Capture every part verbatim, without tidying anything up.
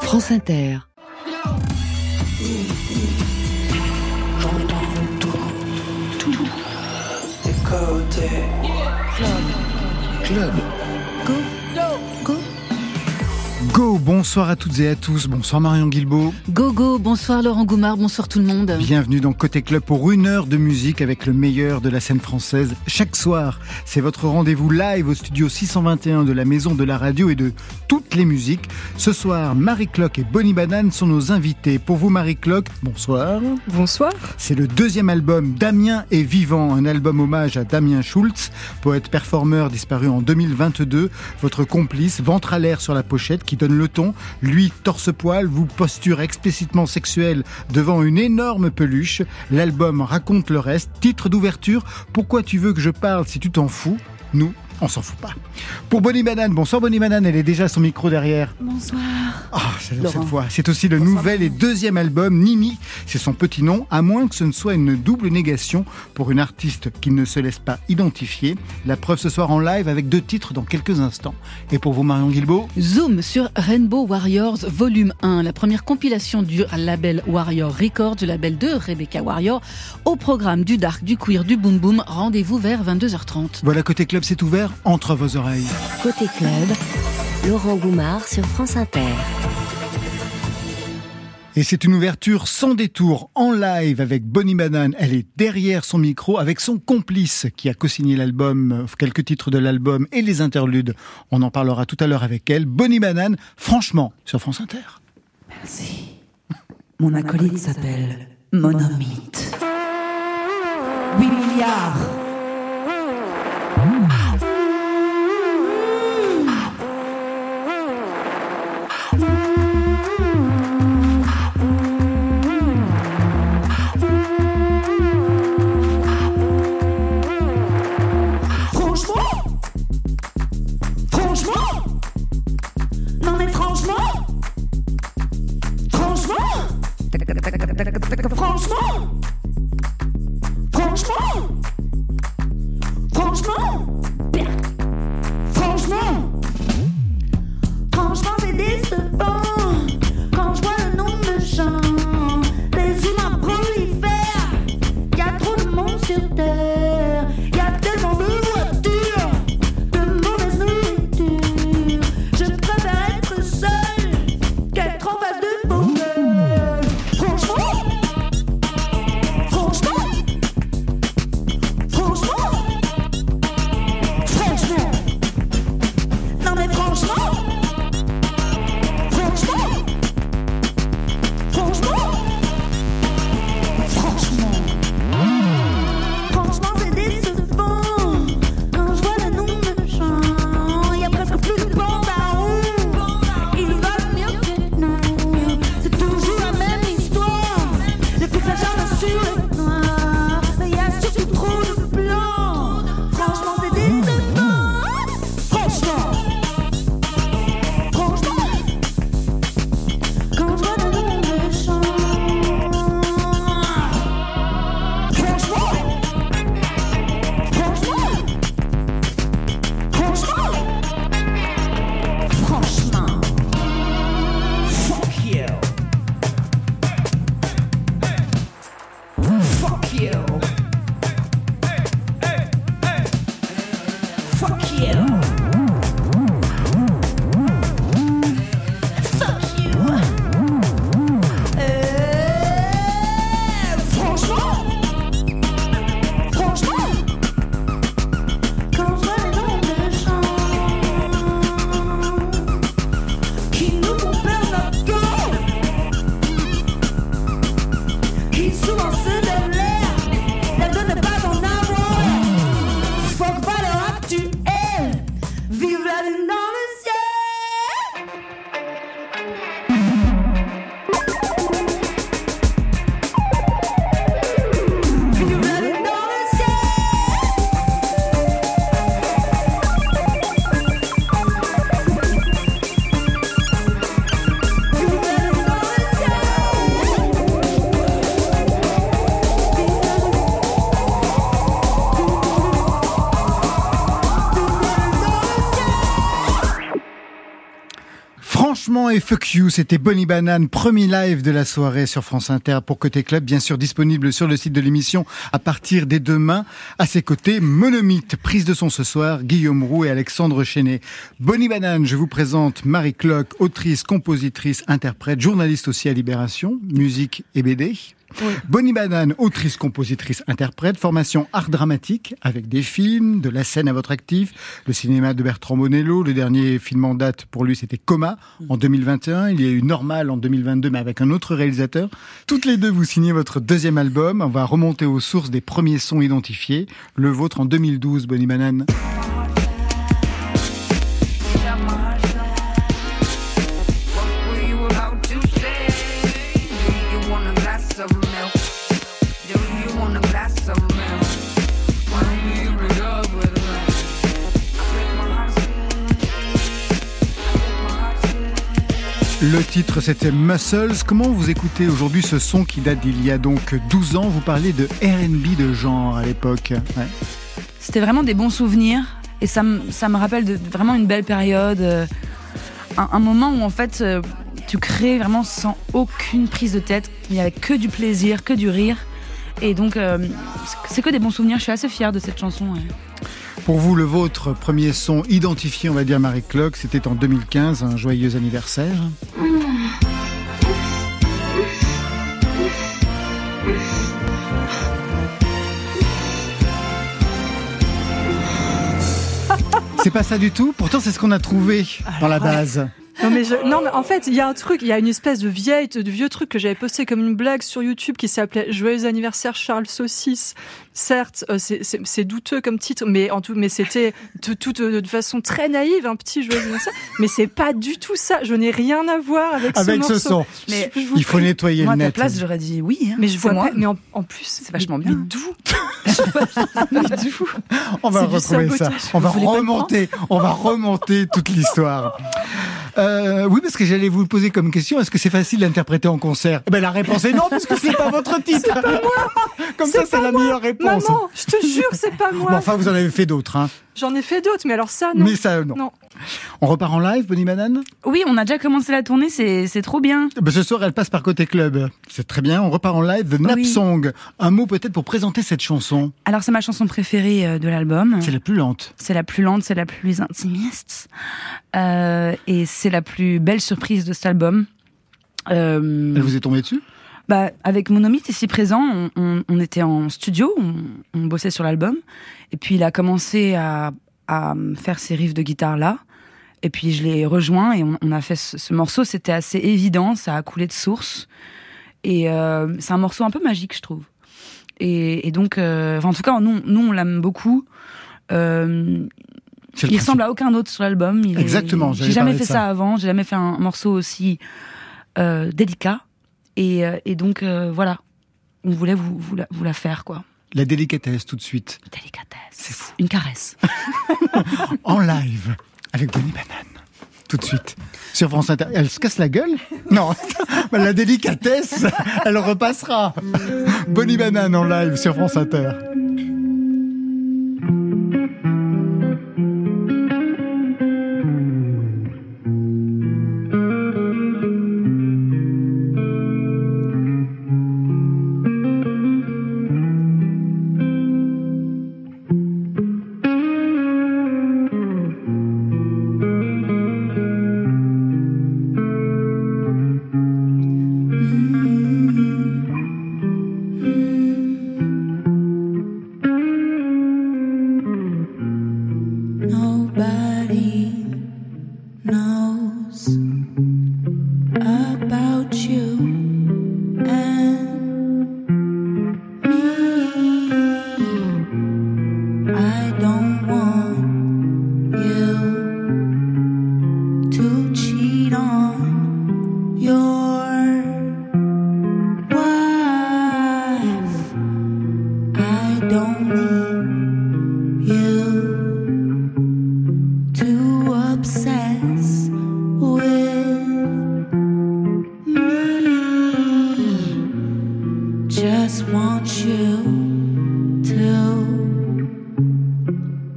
France Inter. J'entends tout, tout, des côtés. Club. Club. Go. Go. Go, bonsoir à toutes et à tous, bonsoir Marion Guilbault. Go, go, bonsoir Laurent Goumard, bonsoir tout le monde. Bienvenue dans Côté Club pour une heure de musique avec le meilleur de la scène française. Chaque soir, c'est votre rendez-vous live au studio six cent vingt et un de la Maison de la Radio et de toutes les musiques. Ce soir, Marie Clock et Bonnie Banane sont nos invités. Pour vous Marie Clock, bonsoir. Bonsoir. C'est le deuxième album Damien est vivant, un album hommage à Damien Schultz, poète-performeur disparu en deux mille vingt-deux. Votre complice, ventre à l'air sur la pochette, qui donne le ton. Lui, torse-poil, vous posture explicitement sexuelle devant une énorme peluche. L'album raconte le reste. Titre d'ouverture, pourquoi tu veux que je parle si tu t'en fous ? Nous, on s'en fout pas. Pour Bonnie Banane, bonsoir Bonnie Banane, elle est déjà à son micro derrière. Bonsoir. Ah, oh, c'est cette fois. C'est aussi le bonsoir. Nouvel et deuxième album, Nimi. C'est son petit nom, à moins que ce ne soit une double négation pour une artiste qui ne se laisse pas identifier. La preuve ce soir en live avec deux titres dans quelques instants. Et pour vous Marion Guilbault ? Zoom sur Rainbow Warriors Volume un, la première compilation du label Warrior Records, le label de Rebecca Warrior, au programme du dark, du queer, du boom boom. Rendez-vous vers vingt-deux heures trente. Voilà, Côté Club, c'est ouvert entre vos oreilles. Côté Club, Laurent Goumard sur France Inter. Et c'est une ouverture sans détour, en live avec Bonnie Banane. Elle est derrière son micro avec son complice qui a co-signé l'album, quelques titres de l'album et les interludes. On en parlera tout à l'heure avec elle. Bonnie Banane, franchement, sur France Inter. Merci. Mon acolyte s'appelle Monomythe. huit milliards. Franchement, franchement, franchement, franchement, franchement, c'est décevant quand je vois le nombre de gens, les humains prolifèrent. Y a trop de monde sur terre, y a tellement de voitures, de mauvaise nourriture. Je préfère être seul qu'être en face de poker. Maman et Fuck You, c'était Bonnie Banane, premier live de la soirée sur France Inter pour Côté Club, bien sûr disponible sur le site de l'émission à partir des demain. À ses côtés, Monomythe, prise de son ce soir, Guillaume Roux et Alexandre Chenet. Bonnie Banane, je vous présente Marie Cloque, autrice, compositrice, interprète, journaliste aussi à Libération, musique et B D. Oui. Bonnie Banane, autrice, compositrice, interprète, formation art dramatique avec des films, de la scène à votre actif, le cinéma de Bertrand Bonello, le dernier film en date pour lui c'était Coma en deux mille vingt et un, il y a eu Normal en deux mille vingt-deux mais avec un autre réalisateur. Toutes les deux vous signez votre deuxième album, on va remonter aux sources des premiers sons identifiés, le vôtre en deux mille douze, Bonnie Banane. Le titre c'était Muscles. Comment vous écoutez aujourd'hui ce son qui date d'il y a donc douze ans? Vous parlez de R and B de genre à l'époque. Ouais. C'était vraiment des bons souvenirs et ça me, ça me rappelle de, vraiment une belle période. Un, un moment où en fait tu crées vraiment sans aucune prise de tête. Il n'y avait que du plaisir, que du rire. Et donc euh, c'est que des bons souvenirs. Je suis assez fière de cette chanson. Ouais. Pour vous, le vôtre, premier son identifié, on va dire Marie Cloque, c'était en deux mille quinze, un joyeux anniversaire. C'est pas ça du tout, pourtant c'est ce qu'on a trouvé dans la base. Non mais, je, non mais en fait il y a un truc, il y a une espèce de vieille, de vieux truc que j'avais posté comme une blague sur YouTube qui s'appelait Joyeux anniversaire Charles Saucisse. Certes, euh, c'est, c'est, c'est douteux comme titre, mais en tout, mais c'était de toute de, de façon très naïve un petit joyeux anniversaire. Mais c'est pas du tout ça. Je n'ai rien à voir avec, avec ce, ce son. Mais je, je il faut prie. nettoyer moi, le net. Moi à ta place j'aurais dit oui. Hein, mais je vois moi. Pas, mais en, en plus c'est vachement bien. Mais d'où mais d'où On va retrouver ça. On va remonter. On va remonter toute l'histoire. Euh, oui, parce que j'allais vous poser comme question, est-ce que c'est facile d'interpréter en concert? Eh ben, la réponse est non, parce que c'est pas votre titre. C'est pas moi. Comme c'est ça, c'est la moi. meilleure réponse. Maman, je te jure, c'est pas moi. Bon, enfin, vous en avez fait d'autres, hein. J'en ai fait d'autres, mais alors ça, non. Mais ça, non. non. On repart en live, Bonnie Banane? Oui, on a déjà commencé la tournée, c'est, c'est trop bien. Ben, ce soir, elle passe par Côté Club. C'est très bien. On repart en live. The Nap oui. Song. Un mot peut-être pour présenter cette chanson. Alors, c'est ma chanson préférée de l'album. C'est la plus lente. C'est la plus lente, c'est la plus intimiste. Euh, et c'est la plus belle surprise de cet album. Euh, Elle vous est tombée dessus? Bah, avec Monomythe ici présent, on, on, on était en studio, on, on bossait sur l'album. Et puis, il a commencé à, à faire ses riffs de guitare là. Et puis je l'ai rejoint et on, on a fait ce, ce morceau. C'était assez évident, ça a coulé de source. Et euh, c'est un morceau un peu magique, je trouve. Et, et donc, euh, enfin, en tout cas, nous, nous on l'aime beaucoup. Euh, il ressemble à aucun autre sur l'album. Il Exactement. Est, j'ai jamais fait ça. ça avant. J'ai jamais fait un morceau aussi euh, délicat. Et, et donc euh, voilà, on voulait vous, vous, la, vous la faire, quoi. La délicatesse tout de suite. Délicatesse. C'est fou. Une caresse. En live. Avec Bonnie Banane, tout de suite, sur France Inter. Elle se casse la gueule? Non, la délicatesse, elle repassera. Bonnie Banane en live sur France Inter.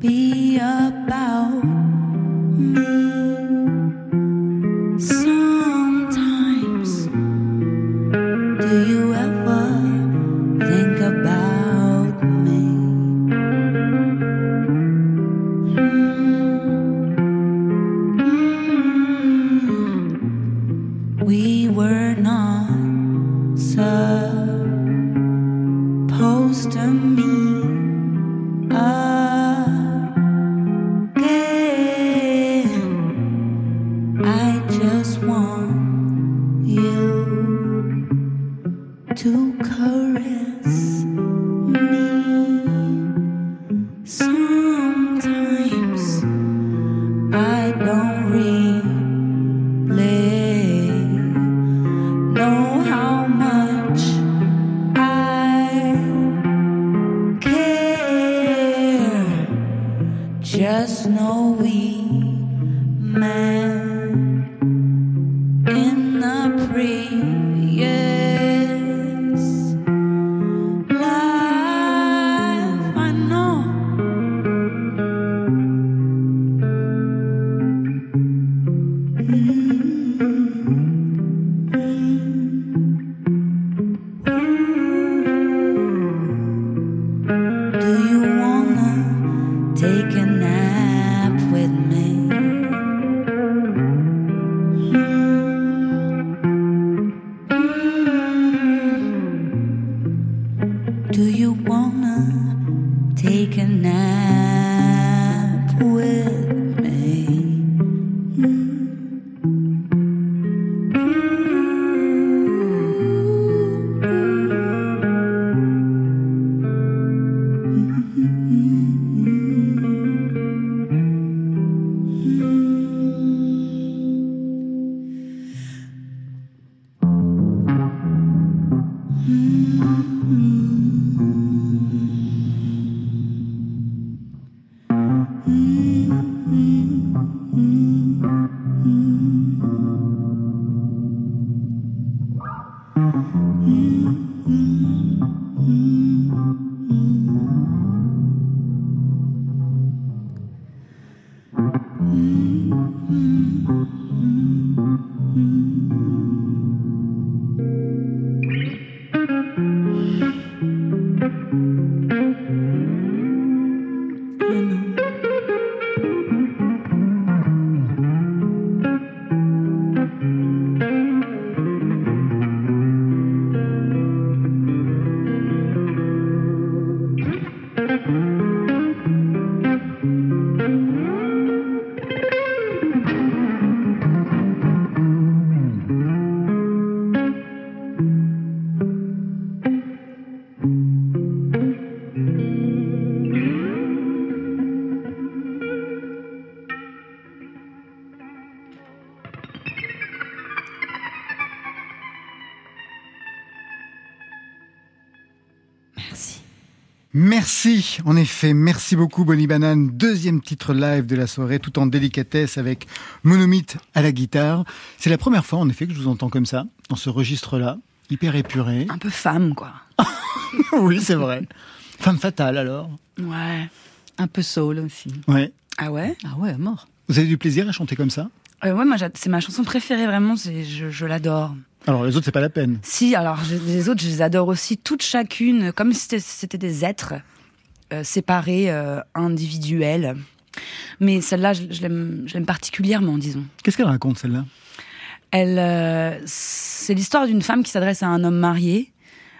Be about me. Some we were not supposed to meet again. I just want you to caress me. Sometimes I don't really know how much I care. Just know we met in the previous life. I know. Do you wanna take a nap with me? Do you wanna take a nap with me? Merci, en effet, merci beaucoup Bonnie Banane. Deuxième titre live de la soirée, tout en délicatesse avec Monomythe à la guitare. C'est la première fois en effet que je vous entends comme ça, dans ce registre-là, hyper épuré. Un peu femme, quoi. Oui, c'est vrai. Femme fatale alors. Ouais, un peu soul aussi. Ouais. Ah ouais? Ah ouais, à mort. Vous avez du plaisir à chanter comme ça? euh, Ouais, moi c'est ma chanson préférée, vraiment, c'est, je, je l'adore. Alors les autres, c'est pas la peine. Si, alors je, les autres, je les adore aussi, toutes chacune, comme si c'était, c'était des êtres euh, séparés, euh, individuels. Mais celle-là, je, je, l'aime, je l'aime particulièrement, disons. Qu'est-ce qu'elle raconte, celle-là? Elle, euh, c'est l'histoire d'une femme qui s'adresse à un homme marié,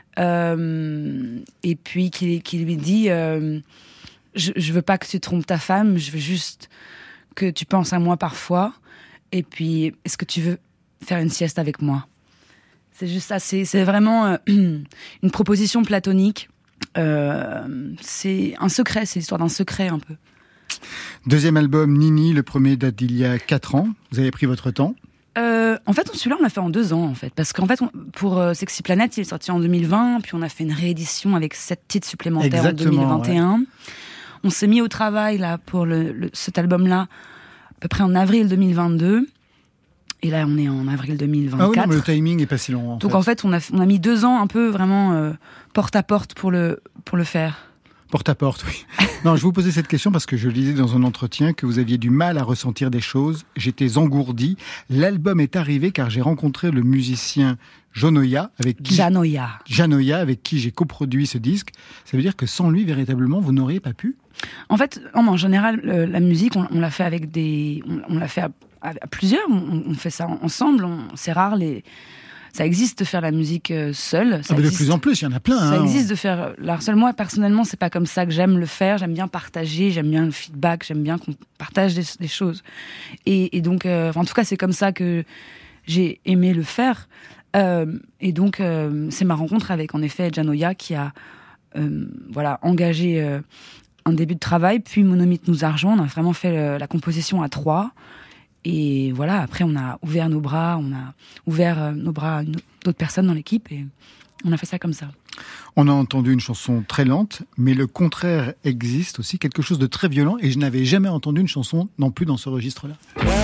euh, et puis qui, qui lui dit euh, je, je veux pas que tu trompes ta femme, je veux juste que tu penses à moi parfois, et puis est-ce que tu veux faire une sieste avec moi? C'est juste ça, c'est, c'est vraiment euh, une proposition platonique. Euh, c'est un secret, c'est l'histoire d'un secret un peu. Deuxième album, Nini, le premier date d'il y a quatre ans. Vous avez pris votre temps? euh, En fait, celui-là, on l'a fait en deux ans, en fait. Parce qu'en fait, on, pour euh, Sexy Planet, il est sorti en deux mille vingt, puis on a fait une réédition avec sept titres supplémentaires. Exactement, en deux mille vingt et un. Ouais. On s'est mis au travail là pour le, le, cet album-là, à peu près en avril deux mille vingt-deux. Et là, on est en avril deux mille vingt-quatre. Ah oui, non, mais le timing est pas si long. En Donc fait. en fait, on a, on a mis deux ans un peu vraiment euh, porte à porte pour le, pour le faire. Porte à porte, oui. Non, je vous posais cette question parce que je lisais dans un entretien que vous aviez du mal à ressentir des choses. J'étais engourdi. L'album est arrivé car j'ai rencontré le musicien Janoya, avec qui Janoya. Janoya, avec qui j'ai coproduit ce disque. Ça veut dire que sans lui, véritablement, vous n'auriez pas pu? En fait, en général, la musique, on, on l'a fait avec des, on, on l'a fait à, à, à plusieurs, on, on fait ça ensemble. On, c'est rare les. Ça existe de faire la musique euh, seule. Ça ah, mais existe, de plus en plus, il y en a plein. Ça hein, existe on... de faire l'art seul. Moi, personnellement, c'est pas comme ça que j'aime le faire. J'aime bien partager, j'aime bien le feedback, j'aime bien qu'on partage des, des choses. Et, et donc, euh, en tout cas, c'est comme ça que j'ai aimé le faire. Euh, et donc, euh, c'est ma rencontre avec, en effet, Janoya qui a euh, voilà, engagé euh, un début de travail. Puis Monomythe nous a rejoint. On a vraiment fait le, la composition à trois. Et voilà, après, on a ouvert nos bras, on a ouvert euh, nos bras à d'autres personnes dans l'équipe et on a fait ça comme ça. On a entendu une chanson très lente, mais le contraire existe aussi, quelque chose de très violent, et je n'avais jamais entendu une chanson non plus dans ce registre-là.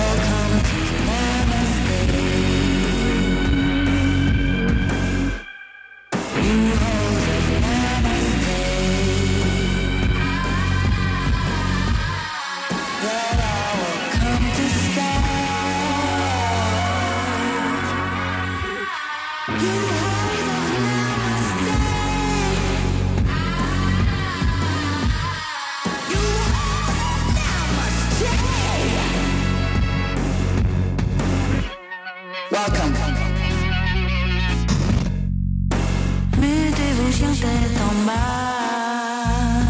Mettez-vous chien tête en bas.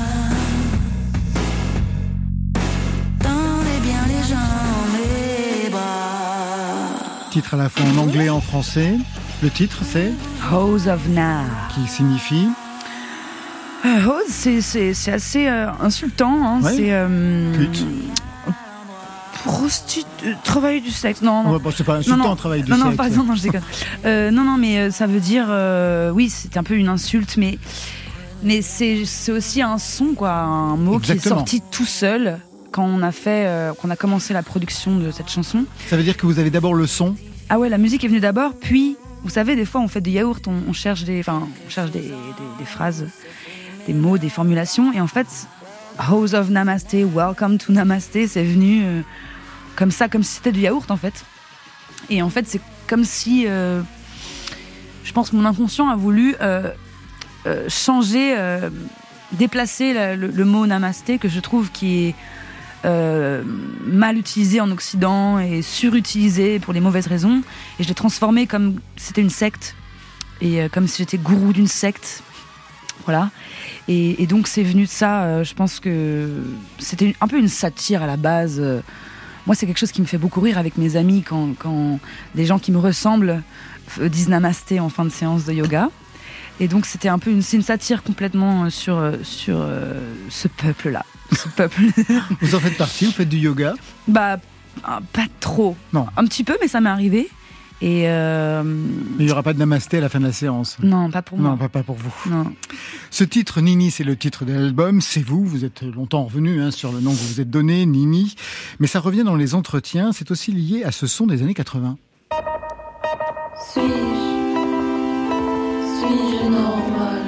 Tendez bien les jambes, les bras. Titre à la fois en anglais et en français. Le titre, c'est Hose of Na. Qui signifie euh, Hose, c'est, c'est, c'est assez euh, insultant. Hein. Ouais. C'est. Euh, Pute. Prostitu... Euh, travail du sexe. Non, non. Ouais, bon, c'est pas insultant, non, non. travail du non, sexe. Non, pardon, non, je déconne. euh, non, non, mais euh, ça veut dire. Euh, oui, c'est un peu une insulte, mais. Mais c'est, c'est aussi un son, quoi. Un mot Exactement. qui est sorti tout seul quand on a fait. Euh, qu'on a commencé la production de cette chanson. Ça veut dire que vous avez d'abord le son. Ah ouais, la musique est venue d'abord, puis. Vous savez, des fois, on fait des yaourts, on, on cherche des, enfin, on cherche des, des, des phrases, des mots, des formulations, et en fait, Hose of Namaste, Welcome to Namaste, c'est venu euh, comme ça, comme si c'était du yaourt, en fait. Et en fait, c'est comme si, euh, je pense, que mon inconscient a voulu euh, euh, changer, euh, déplacer la, le, le mot Namasté, que je trouve qui est Euh, mal utilisé en Occident et surutilisé pour les mauvaises raisons, et je l'ai transformé comme c'était une secte et euh, comme si j'étais gourou d'une secte, voilà, et, et donc c'est venu de ça. Euh, je pense que c'était un peu une satire à la base. Euh, moi, c'est quelque chose qui me fait beaucoup rire avec mes amis quand, quand des gens qui me ressemblent euh, disent namasté en fin de séance de yoga. Et donc c'était un peu une, c'est une satire complètement sur, sur euh, ce peuple-là. Ce peuple. Vous en faites partie, vous faites du yoga? Bah, pas trop. Non. Un petit peu, mais ça m'est arrivé. Et euh... Mais il n'y aura pas de namasté à la fin de la séance? Non, pas pour moi. Non, pas, pas pour vous. Non. Ce titre, Nini, c'est le titre de l'album, c'est vous, vous êtes longtemps revenu hein, sur le nom que vous vous êtes donné, Nini, mais ça revient dans les entretiens, c'est aussi lié à ce son des années quatre-vingts. Suis-je, suis-je normal?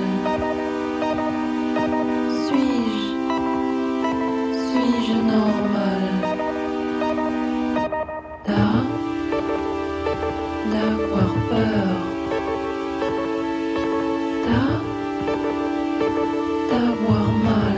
Suis-je, suis-je normal? D'a, d'avoir peur. D'a, d'avoir mal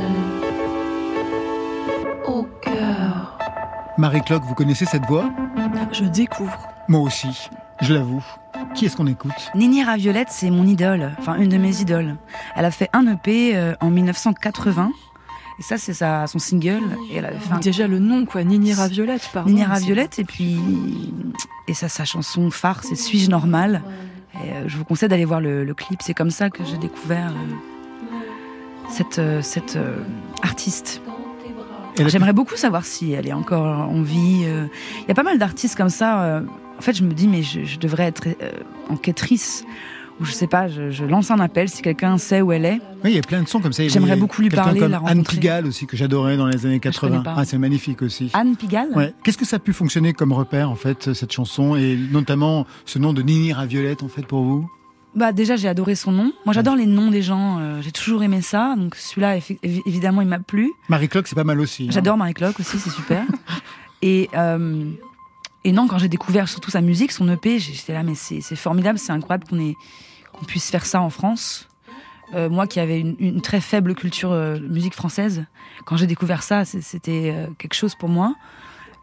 au cœur. Marie-Claude, vous connaissez cette voix? Je découvre. Moi aussi, je l'avoue. Qui est-ce qu'on écoute? Nini Raviolette, c'est mon idole, enfin une de mes idoles. Elle a fait un E P euh, en dix-neuf cent quatre-vingts, et ça c'est sa, son single. Et elle avait fait un... Déjà le nom, quoi, Nini Raviolette, pardon. Nini Raviolette, et puis et ça, sa chanson phare, c'est Suis-je normal? Et euh, je vous conseille d'aller voir le, le clip. C'est comme ça que j'ai découvert euh, cette euh, cette euh, artiste. Elle a J'aimerais beaucoup savoir si elle est encore en vie. Il euh, y a pas mal d'artistes comme ça. Euh, en fait, je me dis, mais je, je devrais être euh, enquêtrice. Ou je sais pas, je, je lance un appel si quelqu'un sait où elle est. Oui, il y a plein de sons comme ça. J'aimerais beaucoup lui Quelqu'un parler, comme la Anne rencontrer. Pigalle aussi, que j'adorais dans les années quatre-vingts. pas. Ah, c'est magnifique aussi. Anne Pigalle. Ouais. Qu'est-ce que ça a pu fonctionner comme repère, en fait, cette chanson, et notamment ce nom de Nini Raviolette, en fait, pour vous? Bah déjà, j'ai adoré son nom. Moi, j'adore les noms des gens. Euh, j'ai toujours aimé ça. Donc celui-là, effi- évidemment, il m'a plu. Marie-Claude, c'est pas mal aussi. Hein. J'adore Marie-Claude aussi, c'est super. et euh, et non, quand j'ai découvert surtout sa musique, son E P, j'étais là, mais c'est, c'est formidable, c'est incroyable qu'on ait qu'on puisse faire ça en France. Euh, moi, qui avais une, une très faible culture euh, musique française, quand j'ai découvert ça, c'est, c'était euh, quelque chose pour moi.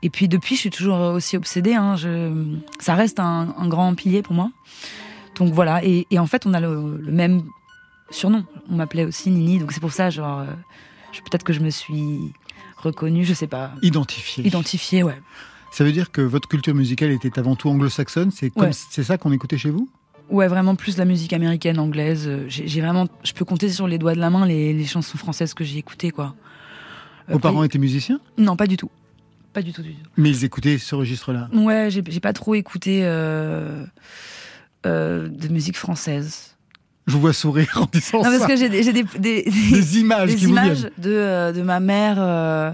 Et puis depuis, je suis toujours aussi obsédée. Hein, je... Ça reste un, un grand pilier pour moi. Donc voilà. Et, et en fait, on a le, le même surnom. On m'appelait aussi Nini. Donc c'est pour ça, genre, euh, je, peut-être que je me suis reconnue, je sais pas. Identifiée. Identifiée, ouais. Ça veut dire que votre culture musicale était avant tout anglo-saxonne. C'est comme, Ouais. c'est ça qu'on écoutait chez vous? Ouais, vraiment plus de la musique américaine, anglaise. J'ai, j'ai vraiment, je peux compter sur les doigts de la main les, les chansons françaises que j'ai écoutées, quoi. Vos Euh, parents et- étaient musiciens? Non, pas du tout. Pas du tout, du tout. Mais ils écoutaient ce registre-là. Ouais, j'ai, j'ai pas trop écouté euh, euh, de musique française. Je vous vois sourire en disant Non, ça. parce que j'ai des, j'ai des, des, des- Des images des qui vous images viennent. de, euh, de ma mère euh,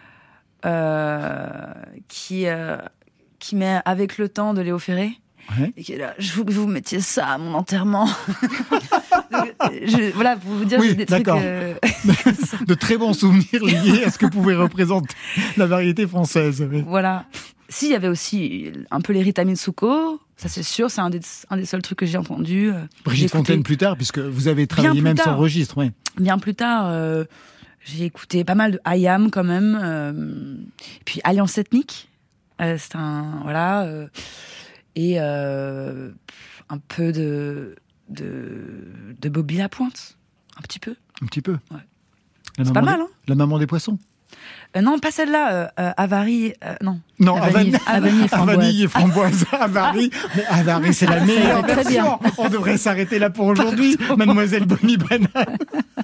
euh, qui, euh, qui met Avec le temps de Léo Ferré. Ouais. Et qui est là, je veux que vous mettiez ça à mon enterrement. Donc, je, voilà, pour vous dire, Oui, j'ai des trucs. d'accord. euh, De très bons souvenirs liés à ce que pouvait représenter la variété française. Oui. Voilà. Si, il y avait aussi un peu les Rita Mitsuko, ça c'est sûr, c'est un des, un des seuls trucs que j'ai entendu. euh, Brigitte j'ai écouté Fontaine plus tard, puisque vous avez travaillé plus même tard. sans registre. Ouais. Bien plus tard, euh, j'ai écouté pas mal de I A M quand même. Euh, puis Alliance Ethnique, euh, c'est un. Voilà. Euh, et euh, un peu de, de, de Bobby Lapointe, un petit peu. Un petit peu. Ouais. La C'est maman pas des- mal, hein. La maman des poissons. Euh, non, pas celle-là, euh, euh, Avary, euh, non. Non, Avani- Avani et framboise. Avani et framboise. Avary. Mais Avary, c'est la meilleure très version. On devrait s'arrêter là pour aujourd'hui. Mademoiselle Bonnie Banane.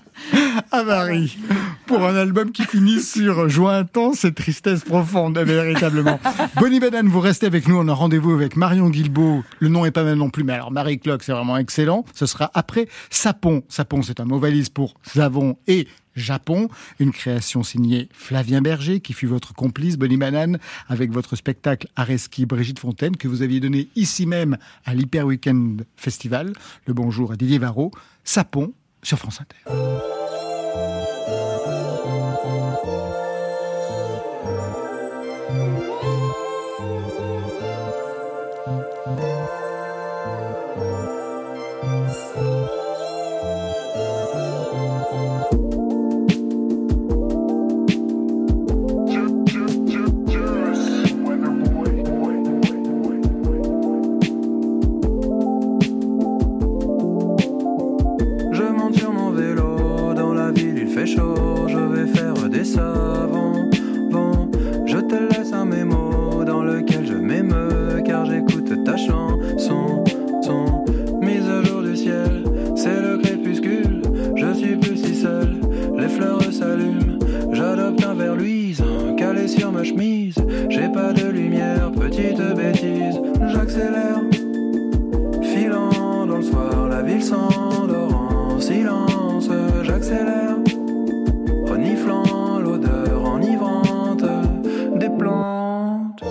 Avary. Pour un album qui finit sur joie intense et tristesse profonde, véritablement. Bonnie Banane, vous restez avec nous. On a rendez-vous avec Marion Guilbault. Le nom est pas mal non plus, mais alors Marie Clock, c'est vraiment excellent. Ce sera après Sapon. Sapon, c'est un mot valise pour savon et Japon, une création signée Flavien Berger, qui fut votre complice, Bonnie Banane, avec votre spectacle Areski Brigitte Fontaine, que vous aviez donné ici même à l'Hyper Weekend Festival. Le bonjour à Didier Varro. Sapon sur France Inter. Je monte sur mon vélo, dans la ville il fait chaud, je vais faire des savons. Bon, je te laisse un mémo dans lequel je m'émeus, car j'écoute ta chanson. Son mise à jour du ciel, c'est le crépuscule, je suis plus si seul, les fleurs s'allument. J'adopte un verre luisant, calé sur ma chemise, j'ai pas de lumière, petite bêtise, j'accélère. Filant dans le soir, la ville s'endort en silence. J'accélère, reniflant l'odeur enivrante des plantes.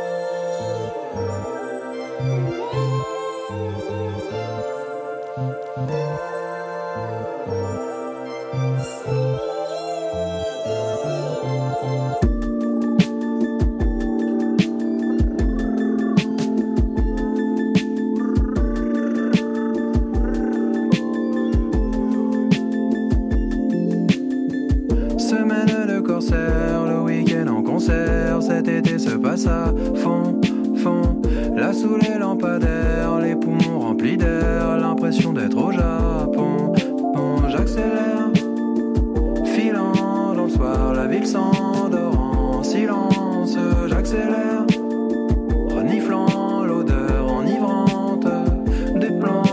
Semaine de corsaire, le week-end en concert, cet été se passe à fond, fond. Là sous les lampadaires, les poumons remplis d'air, l'impression d'être au Japon. Bon, j'accélère, filant dans le soir, la ville s'endort en silence. J'accélère, reniflant l'odeur enivrante des plantes.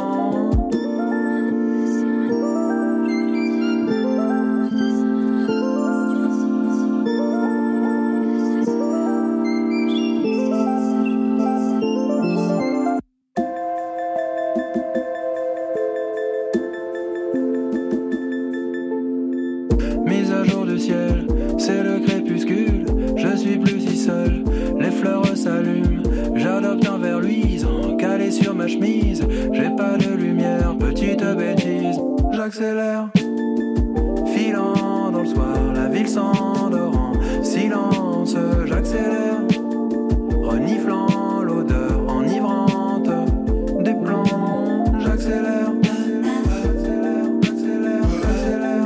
Mise à jour du ciel, c'est le crépuscule, je suis plus si seul, les fleurs s'allument, j'adopte un verre luisant, calé sur ma chemise, j'ai pas de lumière, petite bêtise, j'accélère, filant dans le soir, la ville s'endort en silence, j'accélère, reniflant l'odeur enivrante des plants, j'accélère.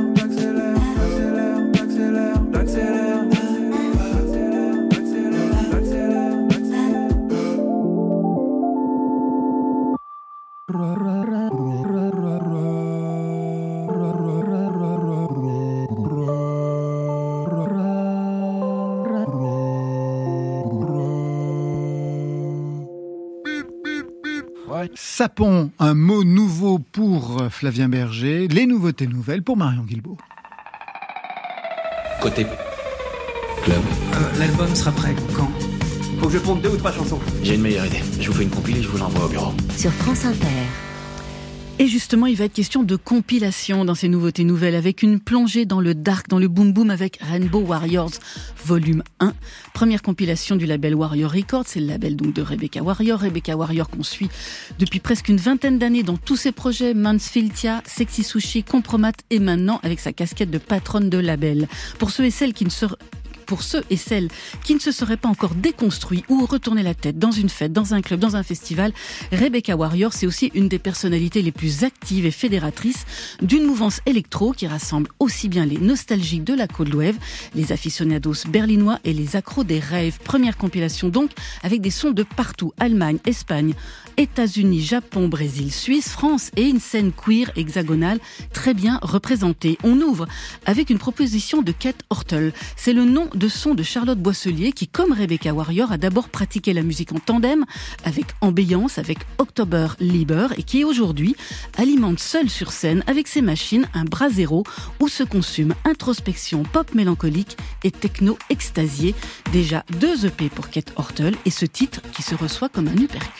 J'accélère, j'accélère, j'accélère, j'accélère, j'accélère, Sapon, un mot nouveau pour Flavien Berger, les nouveautés nouvelles pour Marion Guilbault. Côté club. Euh, l'album sera prêt quand ? Faut que je ponde deux ou trois chansons. J'ai une meilleure idée. Je vous fais une compile et je vous l'envoie au bureau. Sur France Inter. Et justement, il va être question de compilation dans ces nouveautés nouvelles, avec une plongée dans le dark, dans le boom boom avec Rainbow Warriors volume un. Première compilation du label Warrior Records, c'est le label donc de Rebecca Warrior. Rebecca Warrior qu'on suit depuis presque une vingtaine d'années dans tous ses projets, Mansfieldia, Sexy Sushi, Compromat et maintenant avec sa casquette de patronne de label. Pour ceux et celles qui ne se Pour ceux et celles qui ne se seraient pas encore déconstruits ou retourné la tête dans une fête, dans un club, dans un festival, Rebecca Warrior, c'est aussi une des personnalités les plus actives et fédératrices d'une mouvance électro qui rassemble aussi bien les nostalgiques de la Côte d'Ouest, les aficionados berlinois et les accros des raves. Première compilation donc avec des sons de partout, Allemagne, Espagne, États-Unis, Japon, Brésil, Suisse, France et une scène queer hexagonale très bien représentée. On ouvre avec une proposition de Kate Hortel. C'est le nom de son de Charlotte Boisselier qui, comme Rebecca Warrior, a d'abord pratiqué la musique en tandem avec Ambiance, avec October Lieber et qui aujourd'hui alimente seule sur scène avec ses machines un bras zéro où se consume introspection pop mélancolique et techno extasié. Déjà deux E P pour Kate Hortel et ce titre qui se reçoit comme un uppercut.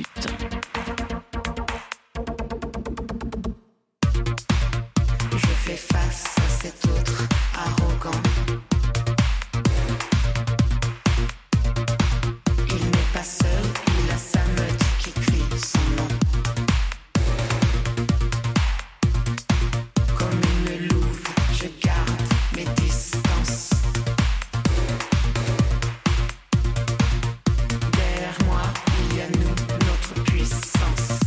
Je fais face à cet autre arrogant. Il n'est pas seul, il a sa meute qui crie son nom. Comme une louve, je garde mes distances. Derrière moi, il y a nous, notre puissance.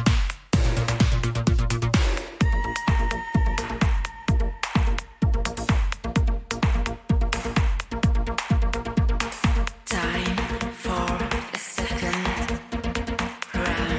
Time for a second round.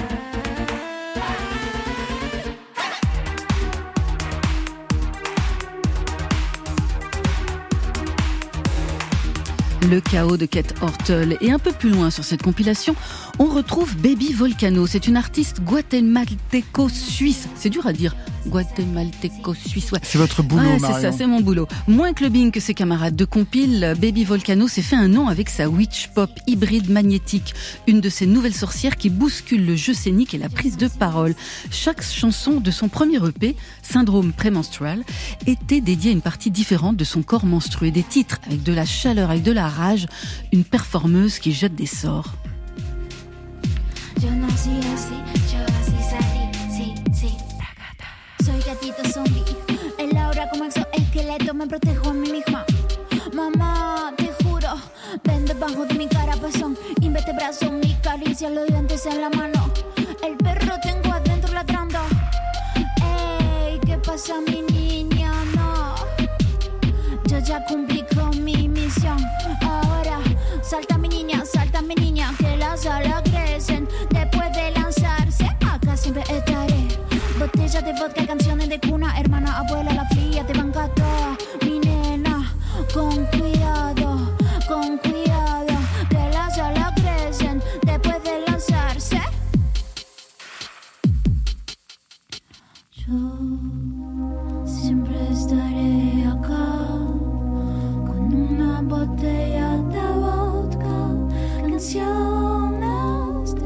Le chaos de Kate Hortel. Et un peu plus loin sur cette compilation, on retrouve Baby Volcano. C'est une artiste guatémaltéco-suisse. C'est dur à dire. Guatémaltéco-suisse, ouais. C'est votre boulot, ouais, c'est Marion. ça, c'est mon boulot. Moins clubbing que ses camarades de compile, Baby Volcano s'est fait un nom avec sa witch pop hybride magnétique. Une de ces nouvelles sorcières qui bouscule le jeu scénique et la prise de parole. Chaque chanson de son premier E P, Syndrome prémenstrual, était dédiée à une partie différente de son corps menstrué. Des titres avec de la chaleur, avec de la rage, une performeuse qui jette des sorts. Yo nací así, yo así salí, sí, sí. Soy gatito zombie, el aura como exoesqueleto me protejo a mí misma. Mamá, te juro, ven debajo de mi carapazón, invertebrazo, mi caricia, los dientes en la mano. El perro tengo adentro ladrando. Ey, ¿qué pasa mi niña? No, yo ya cumplí con mi misión. Ahora, salta mi niña, salta mi niña, que las alas crecen después de lanzarse. Acá siempre estaré. Botellas de vodka, canciones de cuna, hermana, abuela, la fría, te banca toda. Mi nena, con cuidado, con cuidado, que las alas crecen después de lanzarse. Yo siempre estaré acá con una botella de vodka, canciones de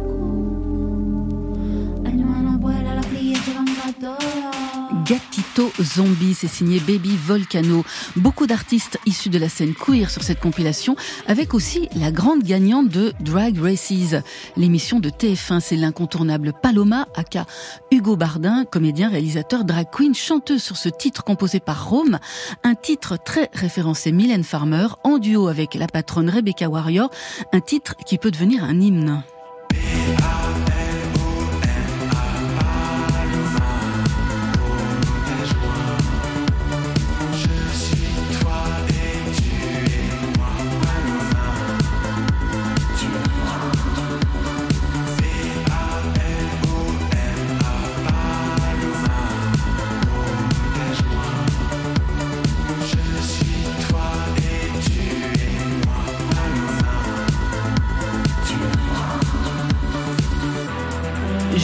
cuna, hermana, abuela, la fría, te banca toda. Gatito Zombie, c'est signé Baby Volcano. Beaucoup d'artistes issus de la scène queer sur cette compilation, avec aussi la grande gagnante de Drag Races. L'émission de T F un, c'est l'incontournable Paloma, aka Hugo Bardin, comédien, réalisateur, drag queen, chanteuse sur ce titre composé par Rome. Un titre très référencé Mylène Farmer, en duo avec la patronne Rebecca Warrior. Un titre qui peut devenir un hymne.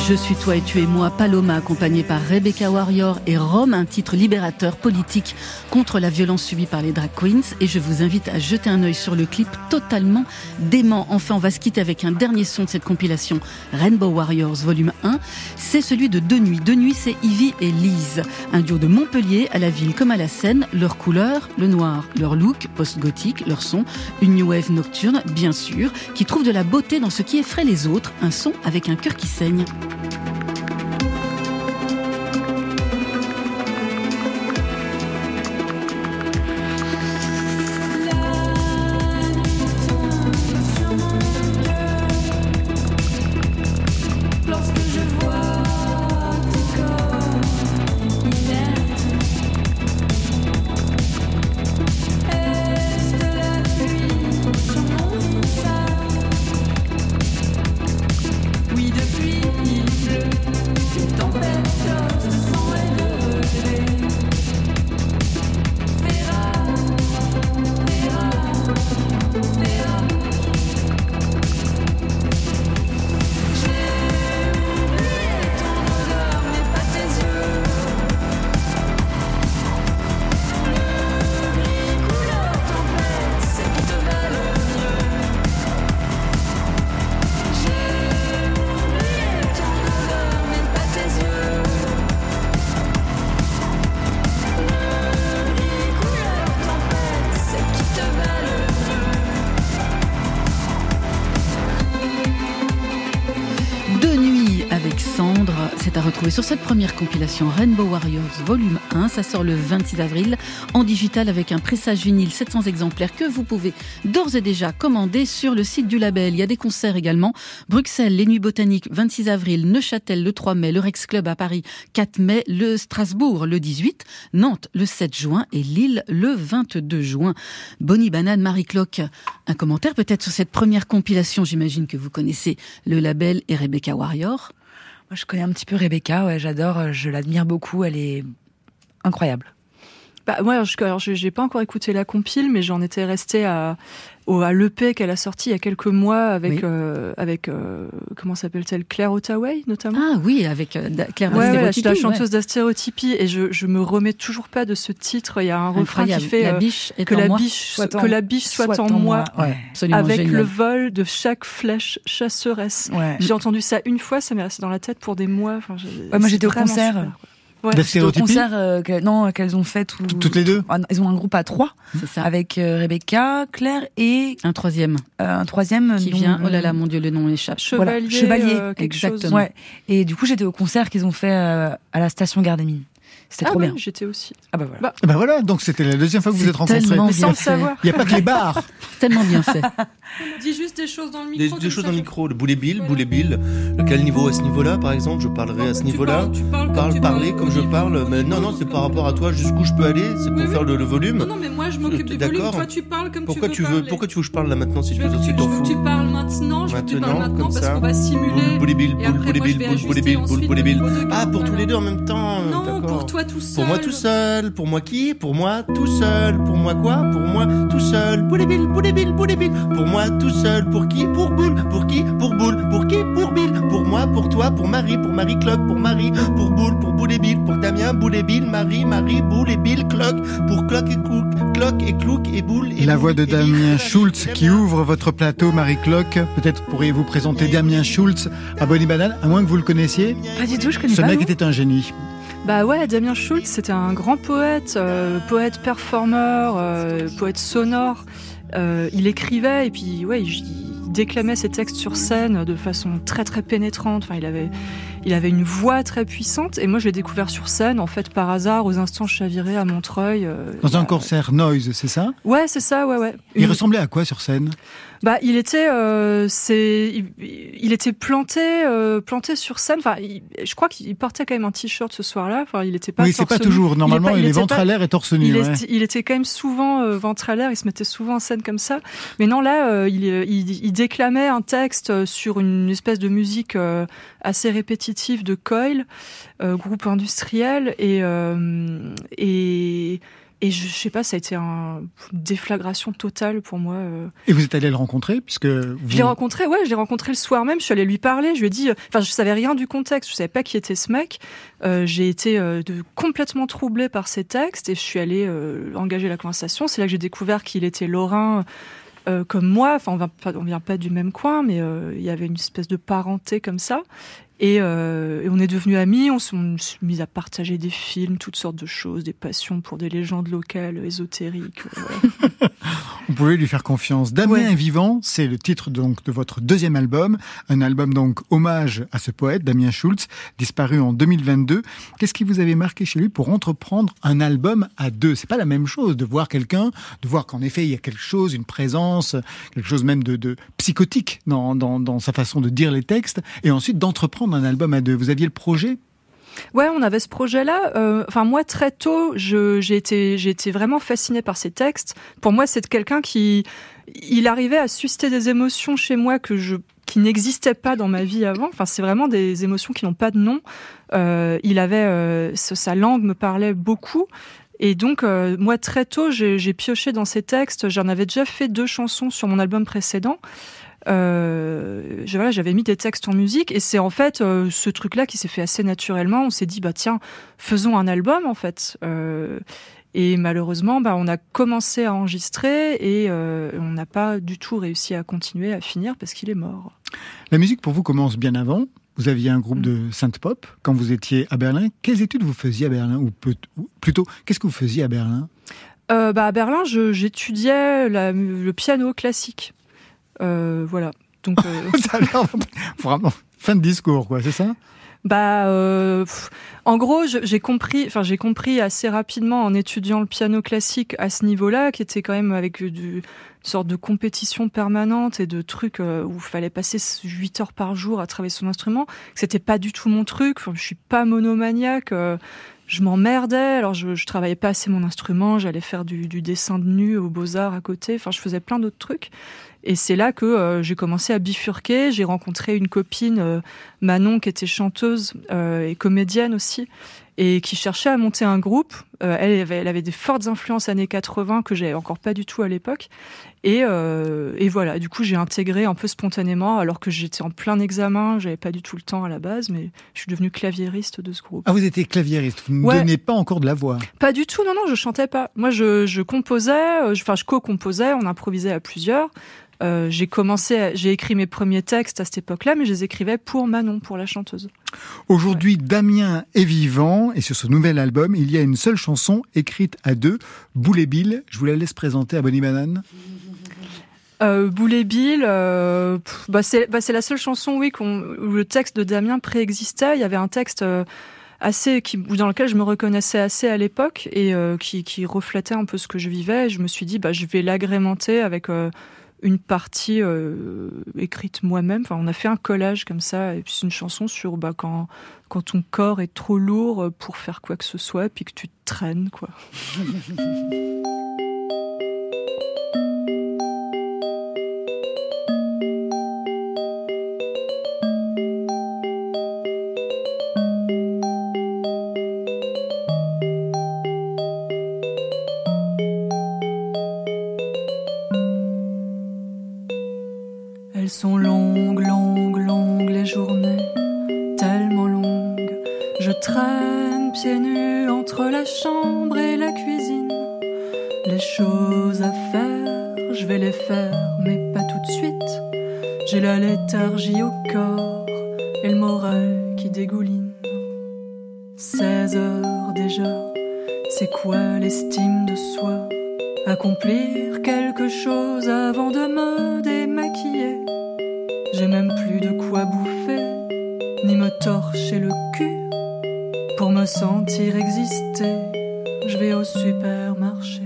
Je suis toi et tu es moi, Paloma, accompagnée par Rebecca Warrior et Rome, un titre libérateur politique contre la violence subie par les drag queens. Et je vous invite à jeter un œil sur le clip totalement dément. Enfin, on va se quitter avec un dernier son de cette compilation Rainbow Warriors volume un. C'est celui de Deux Nuits. Deux Nuits, c'est Ivy et Lise. Un duo de Montpellier, à la ville comme à la scène. Leur couleur, le noir, leur look post-gothique, leur son, une new wave nocturne, bien sûr, qui trouve de la beauté dans ce qui effraie les autres. Un son avec un cœur qui saigne. C'est à retrouver sur cette première compilation Rainbow Warriors volume un. Ça sort le vingt-six avril en digital avec un pressage vinyle sept cents exemplaires que vous pouvez d'ores et déjà commander sur le site du label. Il y a des concerts également. Bruxelles, les Nuits Botaniques, vingt-six avril. Neuchâtel, le trois mai. Le Rex Club à Paris, quatre mai. Le Strasbourg, le dix-huit. Nantes, le sept juin. Et Lille, le vingt-deux juin. Bonnie Banane, Marie Cloque. Un commentaire peut-être sur cette première compilation. J'imagine que vous connaissez le label et Rebecca Warrior. Moi, je connais un petit peu Rebecca, ouais, j'adore, je l'admire beaucoup, elle est incroyable. Bah, moi, je, alors, je, j'ai pas encore écouté la compile, mais j'en étais restée à, au, à l'E P qu'elle a sorti il y a quelques mois avec, oui. euh, avec euh, comment s'appelle-t-elle, Claire Ottaway, notamment. Ah oui, avec euh, Claire ouais, d'Astérotypie. Ouais, la chanteuse ouais. d'Astérotypie, et je, je me remets toujours pas de ce titre. Il y a un refrain qui fait la biche euh, que, la biche, soit en, que la biche soit, soit en, en moi, moi. Ouais, avec génial. Le vol de chaque flèche chasseresse. Ouais. J'ai entendu ça une fois, ça m'est resté dans la tête pour des mois. Enfin, ouais, moi j'étais au concert. Super. Ouais. Au concert euh, que, non, qu'elles ont fait tout, toutes les deux. Elles ont un groupe à trois, c'est ça. Avec euh, Rebecca, Claire et un troisième, euh, un troisième qui vient. Oh là là, mon Dieu, le nom échappe. Chevalier, voilà. Chevalier, euh, exactement. Ouais. Et du coup, j'étais au concert qu'ils ont fait euh, à la station Gare des Mines. C'était ah trop oui, bien. J'étais aussi. Ah bah voilà. Bah, bah voilà, donc c'était la deuxième fois que c'est vous êtes rencontrés. Mais sans le savoir. Il n'y a pas que les bars. Tellement bien fait. On dit juste des choses dans le micro. Des, des choses dans le micro. Le boulet bill, voilà. boulet bill. Quel niveau à ce niveau-là, par exemple? Je parlerai non, à ce niveau-là. Parles, tu parles, parle, tu parler parles, comme je parle. Mais non, non, c'est par rapport à toi. Jusqu'où je peux aller? C'est pour oui, faire oui. Le, le volume. Non, non, mais moi je m'occupe du volume. Toi, tu parles comme pourquoi tu veux. Tu veux parler. Pourquoi tu veux que je parle là maintenant si tu veux tu, t'en fous? Tu parles maintenant. Je veux que tu parles maintenant parce qu'on va simuler. Boulet bill, boulet bill, boulet bill, boulet bill. Ah, pour tous les deux en même temps. Non, pour toi tout seul. Pour moi tout seul. Pour moi qui? Pour moi tout seul. Pour moi quoi? Pour moi tout seul. Boulet bill, boulet bill, boulet bill. Pour moi tout seul. Pour qui? Pour Boule. Pour qui? Pour Boule. Pour qui? Pour Bill. Pour moi, pour toi, pour Marie, pour Marie Cloque, pour Marie, pour Boule, pour Boule et Bill, pour Damien, Boule et Bill, Marie, Marie, Boule et Bill, Cloque, pour Cloque et Clouk, Cloque et Clouk et Boule et La voix de Damien Bill. Schultz qui ouvre votre plateau, Marie Cloque. Peut-être pourriez-vous présenter Damien Schultz à Bonnie Banane, à moins que vous le connaissiez. Pas du tout, je connais Ce pas. Ce mec non était un génie. Bah ouais, Damien Schultz, c'était un grand poète, euh, poète performeur, euh, poète sonore. Euh, il écrivait et puis ouais, il, il déclamait ses textes sur scène de façon très très pénétrante. Enfin, il avait, il avait une voix très puissante. Et moi, je l'ai découvert sur scène, en fait, par hasard, aux Instants Chavirés à Montreuil. Euh, Dans un a... concert Noise, c'est ça? Ouais, c'est ça, ouais, ouais. Il une... ressemblait à quoi sur scène? Bah, il était, euh, c'est, il, il était planté, euh, planté sur scène. Enfin, il, je crois qu'il portait quand même un t-shirt ce soir-là. Enfin, il était pas. Oui, c'est pas toujours. Normalement, il est, pas, il il est ventre pas, à l'air et torse nu. Il, ouais. est, il était quand même souvent euh, ventre à l'air. Il se mettait souvent en scène comme ça. Mais non, là, euh, il, il, il déclamait un texte sur une espèce de musique euh, assez répétitive de Coil, euh, groupe industriel, et euh, et Et je, je sais pas, ça a été un, une déflagration totale pour moi. Euh. Et vous êtes allé le rencontrer puisque vous... Je l'ai rencontré, ouais, je l'ai rencontré le soir même. Je suis allée lui parler. Je lui ai dit, enfin, euh, je savais rien du contexte. Je savais pas qui était ce mec. Euh, j'ai été euh, de, complètement troublée par ses textes et je suis allée euh, engager la conversation. C'est là que j'ai découvert qu'il était lorrain. Euh, comme moi, enfin on vient pas, on vient pas du même coin, mais euh, il y avait une espèce de parenté comme ça. Et, euh, et on est devenus amis, on s'est mis à partager des films, toutes sortes de choses, des passions pour des légendes locales, ésotériques. Euh. Vous pouvez lui faire confiance. Damien Ouais. est vivant, c'est le titre donc de votre deuxième album, un album donc hommage à ce poète, Damien Schultz, disparu en deux mille vingt-deux. Qu'est-ce qui vous avait marqué chez lui pour entreprendre un album à deux ? C'est pas la même chose de voir quelqu'un, de voir qu'en effet il y a quelque chose, une présence, quelque chose même de, de psychotique dans, dans, dans sa façon de dire les textes, et ensuite d'entreprendre un album à deux. Vous aviez le projet ? Ouais, on avait ce projet-là. Euh, enfin, moi, très tôt, je, j'ai été, j'ai été vraiment fascinée par ses textes. Pour moi, c'est quelqu'un qui, il arrivait à susciter des émotions chez moi que je, qui n'existaient pas dans ma vie avant. Enfin, c'est vraiment des émotions qui n'ont pas de nom. Euh, il avait, euh, sa langue me parlait beaucoup. Et donc, euh, moi, très tôt, j'ai, j'ai pioché dans ses textes. J'en avais déjà fait deux chansons sur mon album précédent. Euh, je, voilà, j'avais mis des textes en musique et c'est en fait euh, ce truc-là qui s'est fait assez naturellement. On s'est dit bah tiens, faisons un album en fait. Euh, et malheureusement, bah on a commencé à enregistrer et euh, on n'a pas du tout réussi à continuer à finir parce qu'il est mort. La musique pour vous commence bien avant. Vous aviez un groupe Mm. de synth-pop quand vous étiez à Berlin. Quelles études vous faisiez à Berlin ou, peut, ou plutôt, qu'est-ce que vous faisiez à Berlin ? euh, bah à Berlin, je, j'étudiais la, le piano classique. Euh, voilà. Donc, euh... Ça a l'air vraiment fin de discours, quoi, c'est ça ? Bah, euh, pff, en gros, je, j'ai compris, enfin, j'ai compris assez rapidement en étudiant le piano classique à ce niveau-là, qui était quand même avec du, une sorte de compétition permanente et de trucs euh, où il fallait passer huit heures par jour à travailler son instrument, que c'était pas du tout mon truc. Enfin, je suis pas monomaniaque. Euh, je m'emmerdais, alors je, je travaillais pas assez mon instrument, j'allais faire du, du dessin de nu aux Beaux-Arts à côté, enfin je faisais plein d'autres trucs. Et c'est là que euh, j'ai commencé à bifurquer, j'ai rencontré une copine, euh, Manon, qui était chanteuse euh, et comédienne aussi, et qui cherchait à monter un groupe. Euh, elle, avait, elle avait des fortes influences années quatre-vingts que j'avais encore pas du tout à l'époque. Et, euh, et voilà, du coup j'ai intégré un peu spontanément, alors que j'étais en plein examen, j'avais pas du tout le temps à la base, mais je suis devenue claviériste de ce groupe. Ah, vous étiez claviériste, vous ne Ouais. donnez pas encore de la voix. Pas du tout, non, non, je chantais pas. Moi, je, je composais, euh, je- enfin, je co-composais, on improvisait à plusieurs. Euh, j'ai commencé, à- j'ai écrit mes premiers textes à cette époque-là, mais je les écrivais pour Manon, pour la chanteuse. Aujourd'hui, ouais. Damien est vivant et sur ce nouvel album, il y a une seule chanson écrite à deux, Boule et Bill. Je vous la laisse présenter à Bonnie Banane. Euh, Boule et Bill, euh, pff, bah c'est, bah c'est la seule chanson, oui, qu'on, où le texte de Damien préexistait. Il y avait un texte euh, assez, qui, dans lequel je me reconnaissais assez à l'époque et euh, qui, qui reflétait un peu ce que je vivais. Et je me suis dit, bah, je vais l'agrémenter avec euh, une partie euh, écrite moi-même. Enfin, on a fait un collage comme ça, et puis c'est une chanson sur bah, quand, quand ton corps est trop lourd pour faire quoi que ce soit, puis que tu te traînes, quoi. Elles sont longues, longues, longues les journées, tellement longues. Je traîne pieds nus entre la chambre et la cuisine. Les choses à faire, je vais les faire, mais pas tout de suite. J'ai la léthargie au corps et le moral qui dégouline. seize heures déjà, c'est quoi l'estime de soi? Accomplir quelque chose avant de me démaquiller. J'ai même plus de quoi bouffer, ni me torcher le cul. Pour me sentir exister, je vais au supermarché.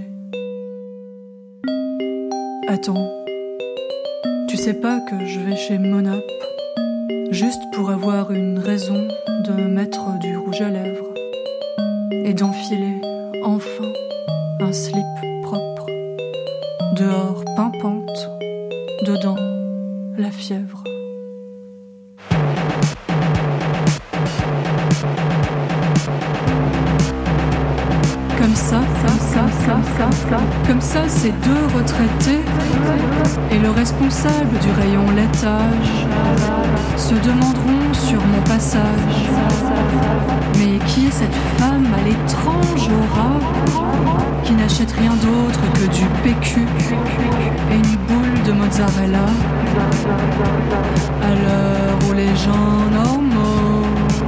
Attends, tu sais pas que je vais chez Monop, juste pour avoir une raison de mettre du rouge à lèvres et d'enfiler enfin un slip propre. Dehors pimpante, dedans la fièvre. Comme ça, comme ça, comme ça, comme ça, ces deux retraités et le responsable du rayon laitage se demanderont sur mon passage. Mais qui est cette femme à l'étrange aura qui n'achète rien d'autre que du P Q et une boule de mozzarella à l'heure où les gens normaux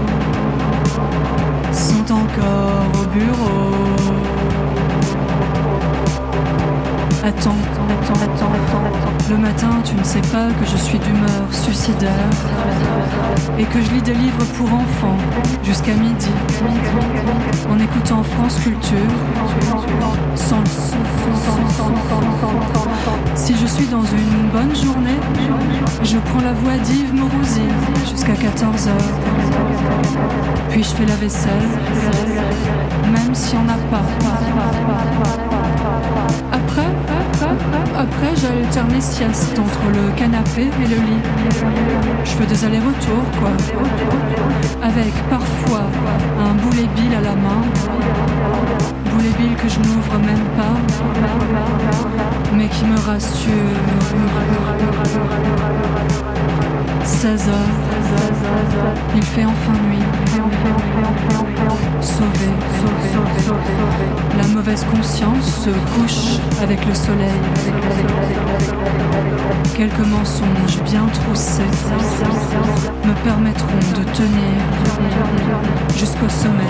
sont encore au bureau? Attends, attends, attends, attends. Le matin, tu ne sais pas que je suis d'humeur suicidaire et que je lis des livres pour enfants jusqu'à midi en écoutant France Culture sans le son. Si je suis dans une bonne journée, je prends la voix d'Yves Mourouzi jusqu'à quatorze heures. Puis je fais la vaisselle, même s'il n'y en a pas. Après, après j'alterne les siestes entre le canapé et le lit. Je fais des allers-retours, quoi. Avec parfois un boulet bill à la main. Boulet bill que je n'ouvre même pas, mais qui me rassure. seize heures, il fait enfin nuit. Sauvé, sauvé, la mauvaise conscience se couche avec le soleil. Quelques mensonges bien troussés me permettront de tenir jusqu'au sommeil.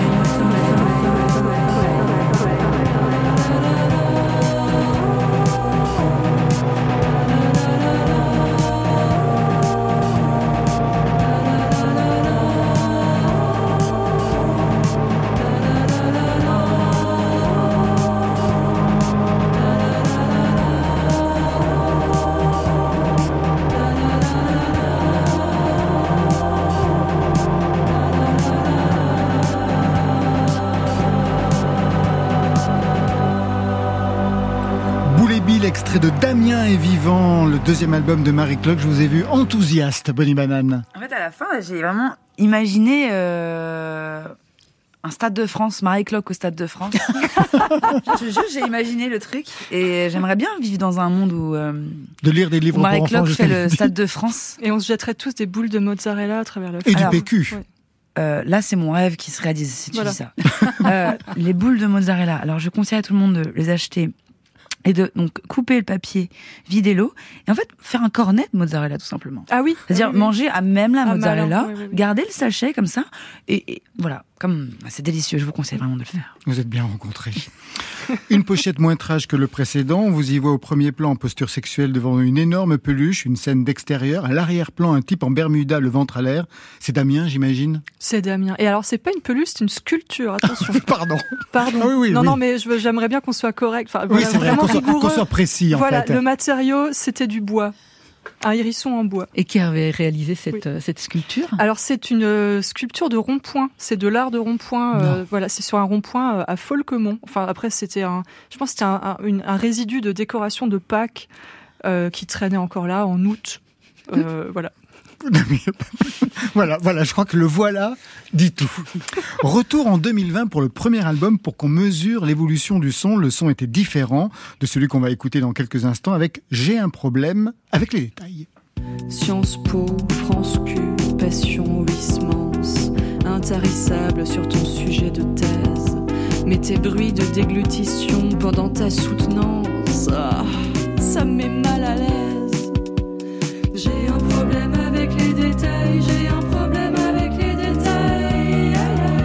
Extrait de Damien est vivant, le deuxième album de Marie Cloque. Je vous ai vu enthousiaste, Bonnie Banane. En fait, à la fin, j'ai vraiment imaginé euh, un Stade de France, Marie Cloque au Stade de France. Je te jure, j'ai imaginé le truc et j'aimerais bien vivre dans un monde où... Euh, de lire des livres où Marie pour Cloque enfants, fait le Stade de France. Et on se jetterait tous des boules de mozzarella à travers le... Et Alors, du P Q. ouais. Euh, là, c'est mon rêve qui se réalise si tu Voilà. dis ça. euh, les boules de mozzarella. Alors, je conseille à tout le monde de les acheter et de donc couper le papier, vider l'eau et en fait faire un cornet de mozzarella tout simplement. Ah oui. C'est-à-dire ah oui, oui. manger à même la Ah, mozzarella, malin, oui, oui, oui. garder le sachet comme ça et, et voilà, comme c'est délicieux. Je vous conseille vraiment de le faire. Vous êtes bien rencontrés. Une pochette moins trash que le précédent. On vous y voit au premier plan en posture sexuelle devant une énorme peluche, une scène d'extérieur. À l'arrière-plan, un type en Bermuda, le ventre à l'air. C'est Damien, j'imagine. C'est Damien. Et alors, c'est pas une peluche, c'est une sculpture. Attention. Pardon. Pardon. Ah oui, oui, non, oui. non, mais je veux- j'aimerais bien qu'on soit correct. Enfin, Oui, voilà, c'est vrai, vraiment qu'on soit, rigoureux. qu'on soit précis en Voilà, fait. le matériau, c'était du bois. Un hérisson en bois. Et qui avait réalisé cette, Oui. euh, cette sculpture? Alors, c'est une euh, sculpture de rond-point. C'est de l'art de rond-point. euh, voilà, c'est sur un rond-point euh, à Folquemont. Enfin, après, c'était un. Je pense que c'était un, un, une- un résidu de décoration de Pâques euh, qui traînait encore là en août. Euh, voilà. Voilà, voilà, je crois que le voilà dit tout. Retour en deux mille vingt pour le premier album pour qu'on mesure l'évolution du son. Le son était différent de celui qu'on va écouter dans quelques instants avec J'ai un problème avec les détails. Sciences Po, France Q, Passion, Huysmans, intarissable sur ton sujet de thèse. Mais tes bruits de déglutition pendant ta soutenance, ah, ça me met mal à l'aise. J'ai un problème avec les détails, j'ai un problème avec les détails.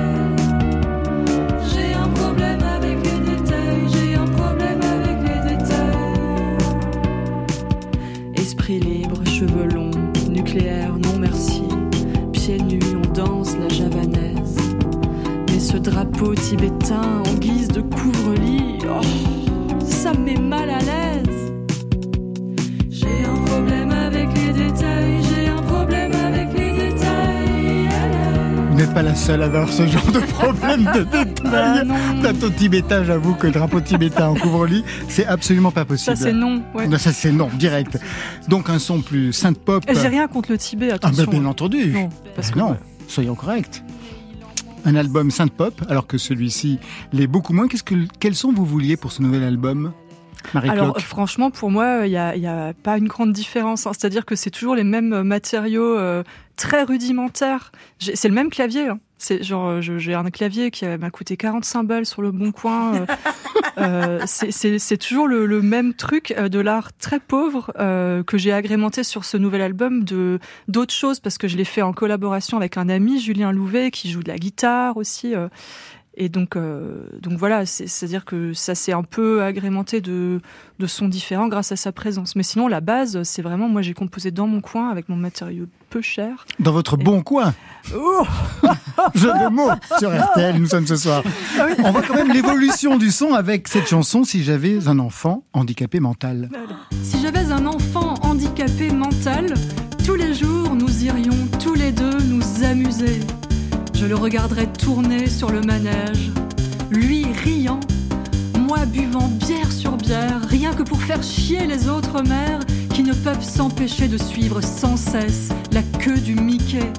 J'ai un problème avec les détails, j'ai un problème avec les détails. Esprit libre, cheveux longs, nucléaire, non merci. Pieds nus, on danse la javanaise. Mais ce drapeau tibétain en guise de couvre-lit, oh, ça me met mal à l'aise. J'ai un problème avec les détails, j'ai un problème avec les détails. Vous n'êtes pas la seule à avoir ce genre de problème de détails. Bah, non. Plateau tibétain, j'avoue que le drapeau tibétain en couvre-lit, c'est absolument pas possible. Ça, c'est non. Ouais. Non, ça c'est non, direct. Donc un son plus synth-pop. Et j'ai rien contre le Tibet, Ah attention. ben bien entendu. Non, parce Ben que non, ouais. soyons corrects. un album synth-pop, alors que celui-ci l'est beaucoup moins. Qu'est-ce que, quels son vous vouliez pour ce nouvel album, Marie Alors Cloque? franchement, pour moi, il n'y a, y a pas une grande différence. Hein. C'est-à-dire que c'est toujours les mêmes matériaux euh, très rudimentaires. J'ai, c'est le même clavier. Hein. C'est genre, je, j'ai un clavier qui m'a coûté quarante-cinq balles sur le Bon Coin. Euh, euh, c'est, c'est, c'est toujours le, le même truc euh, de l'art très pauvre euh, que j'ai agrémenté sur ce nouvel album de d'autres choses parce que je l'ai fait en collaboration avec un ami, Julien Louvet, qui joue de la guitare aussi. Euh, Et donc, euh, donc voilà, c'est, c'est-à-dire que ça s'est un peu agrémenté de, de sons différents grâce à sa présence. Mais sinon, la base, c'est vraiment, moi j'ai composé dans mon coin avec mon matériau peu cher. Dans votre Et... bon coin. Oh Jeu de mots sur R T L, nous sommes ce soir. Ah oui. On voit quand même l'évolution du son avec cette chanson, Si j'avais un enfant handicapé mental. Si j'avais un enfant handicapé mental, tous les jours nous irions tous les deux nous amuser. Je le regarderais tourner sur le manège, lui riant, moi buvant bière sur bière, rien que pour faire chier les autres mères qui ne peuvent s'empêcher de suivre sans cesse la queue du Mickey.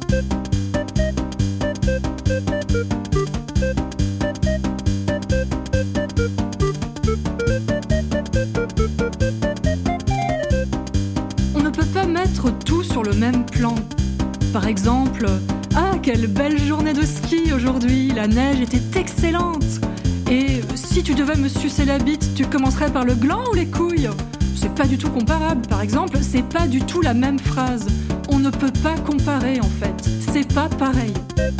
On ne peut pas mettre tout sur le même plan. Par exemple, ah, quelle belle journée de ski aujourd'hui, la neige était excellente. Et si tu devais me sucer la bite, tu commencerais par le gland ou les couilles? C'est pas du tout comparable, par exemple, c'est pas du tout la même phrase. On ne peut pas comparer en fait, c'est pas pareil.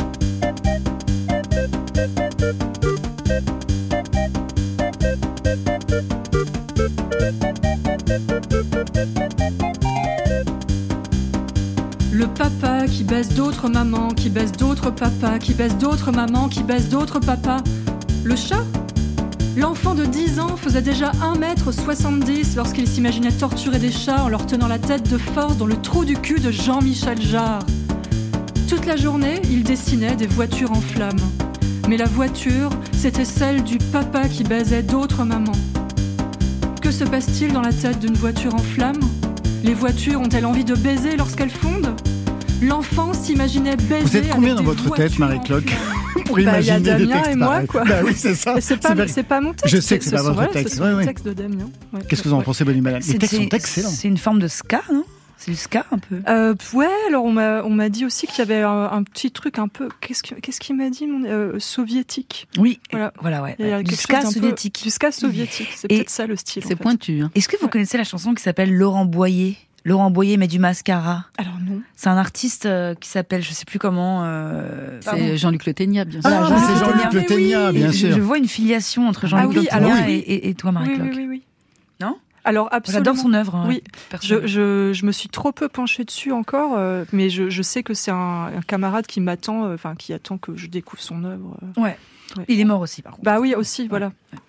Le papa qui baise d'autres mamans, qui baise d'autres papas, qui baise d'autres mamans, qui baise d'autres papas. Le chat? L'enfant de dix ans faisait déjà un mètre soixante-dix lorsqu'il s'imaginait torturer des chats en leur tenant la tête de force dans le trou du cul de Jean-Michel Jarre. Toute la journée, il dessinait des voitures en flammes. Mais la voiture, c'était celle du papa qui baisait d'autres mamans. Que se passe-t-il dans la tête d'une voiture en flammes? Les voitures ont-elles envie de baiser lorsqu'elles fondent? L'enfant s'imaginait baiser. Vous êtes combien dans votre tête, Marie Cloque, pour imaginer bah, des Damien textes et moi, pareils? quoi. Bah oui, c'est ça. C'est pas, c'est, c'est pas mon texte. Je sais que c'est, c'est pas votre voilà, texte. C'est ouais, le ouais. texte de Damien. Ouais. Qu'est-ce que vous en ouais. pensez, Bonnie Malade? Les textes sont excellents. C'est une forme de ska, non? C'est du ska un peu. Euh, ouais, alors on m'a on m'a dit aussi qu'il y avait un, un petit truc un peu. Qu'est-ce que qu'est-ce qu'il m'a dit, mon euh, soviétique? Oui. Voilà, voilà, ouais. Il y a du quelque ska chose d'un soviétique. Peu, du ska soviétique. C'est Et peut-être ça le style. C'est en fait. pointu. Hein. Est-ce que vous ouais. connaissez la chanson qui s'appelle Laurent Boyer? Laurent Boyer met du mascara. Alors non. C'est un artiste euh, qui s'appelle, je sais plus comment. Euh, c'est pardon. Jean-Luc Le Ténia, bien sûr. Ah, Jean-Luc c'est Jean-Luc Le Ténia, oui. bien et sûr. Je, je vois une filiation entre Jean-Luc ah oui, Le Ténia alors, et, oui. et, et toi, Marie oui, Cloque. oui, oui, oui. Non? Alors absolument. J'adore son œuvre. Oui. Je, je, je me suis trop peu penchée dessus encore, euh, mais je, je sais que c'est un, un camarade qui m'attend, enfin euh, qui attend que je découvre son œuvre. Euh. Ouais. ouais. Il est mort aussi, par contre. Bah oui, aussi, ouais. Voilà.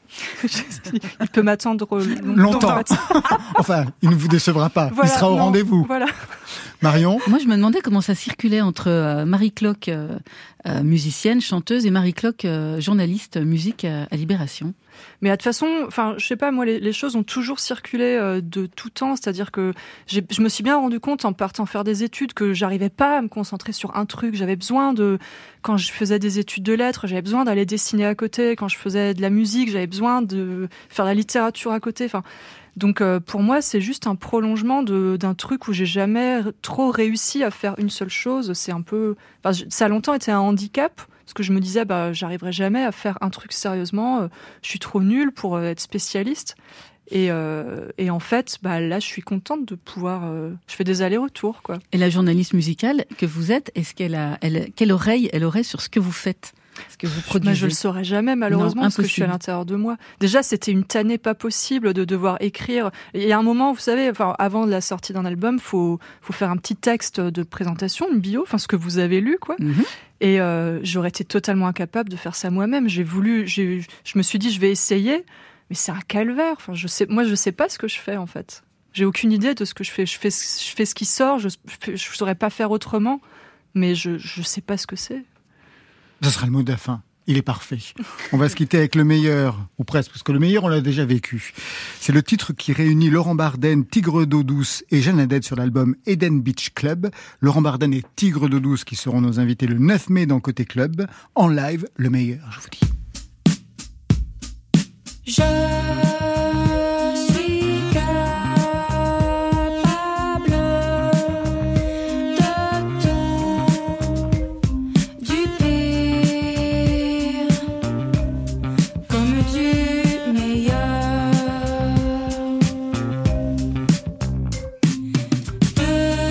Il peut m'attendre longtemps. longtemps. Enfin, il ne vous décevra pas. Voilà, il sera au non, rendez-vous. Voilà. Marion? Moi, je me demandais comment ça circulait entre euh, Marie Cloque, euh, euh, musicienne, chanteuse, et Marie Cloque, euh, journaliste, musique euh, à Libération. Mais de toute façon, enfin, je sais pas, moi, les, les choses ont toujours circulé euh, de tout temps. C'est-à-dire que j'ai, je me suis bien rendu compte en partant faire des études que j'arrivais pas à me concentrer sur un truc. J'avais besoin de, quand je faisais des études de lettres, j'avais besoin d'aller dessiner à côté. Quand je faisais de la musique, j'avais besoin de faire de la littérature à côté. Enfin, donc euh, pour moi, c'est juste un prolongement de, d'un truc où j'ai jamais trop réussi à faire une seule chose. C'est un peu, enfin, ça a longtemps été un handicap. Parce que je me disais, bah, j'arriverai jamais à faire un truc sérieusement, euh, je suis trop nulle pour euh, être spécialiste. Et, euh, et en fait, bah, là, je suis contente de pouvoir... Euh, je fais des allers-retours, quoi. Et la journaliste musicale que vous êtes, est-ce qu'elle a, elle, quelle oreille elle aurait sur ce que vous faites? Ce que vous produisez? Bah, je le saurais jamais, malheureusement, non, parce que je suis à l'intérieur de moi. Déjà, c'était une tannée pas possible de devoir écrire. Il y a un moment, vous savez, enfin, avant la sortie d'un album, faut, faut faire un petit texte de présentation, une bio, enfin, ce que vous avez lu, quoi. Mm-hmm. Et euh, j'aurais été totalement incapable de faire ça moi-même. J'ai voulu, j'ai, je me suis dit, je vais essayer, mais c'est un calvaire. Enfin, je sais, moi, je sais pas ce que je fais, en fait. J'ai aucune idée de ce que je fais. Je fais, je fais ce qui sort. Je, je, je saurais pas faire autrement, mais je, je sais pas ce que c'est. Ce sera le mot de la fin. Il est parfait. On va se quitter avec le meilleur, ou presque, parce que le meilleur, on l'a déjà vécu. C'est le titre qui réunit Laurent Barden, Tigre d'eau douce et Jeanne Haddad sur l'album Eden Beach Club. Laurent Barden et Tigre d'eau douce qui seront nos invités le neuf mai dans Côté Club. En live, le meilleur, je vous dis. Je suis capable de tout, du pire comme du meilleur. De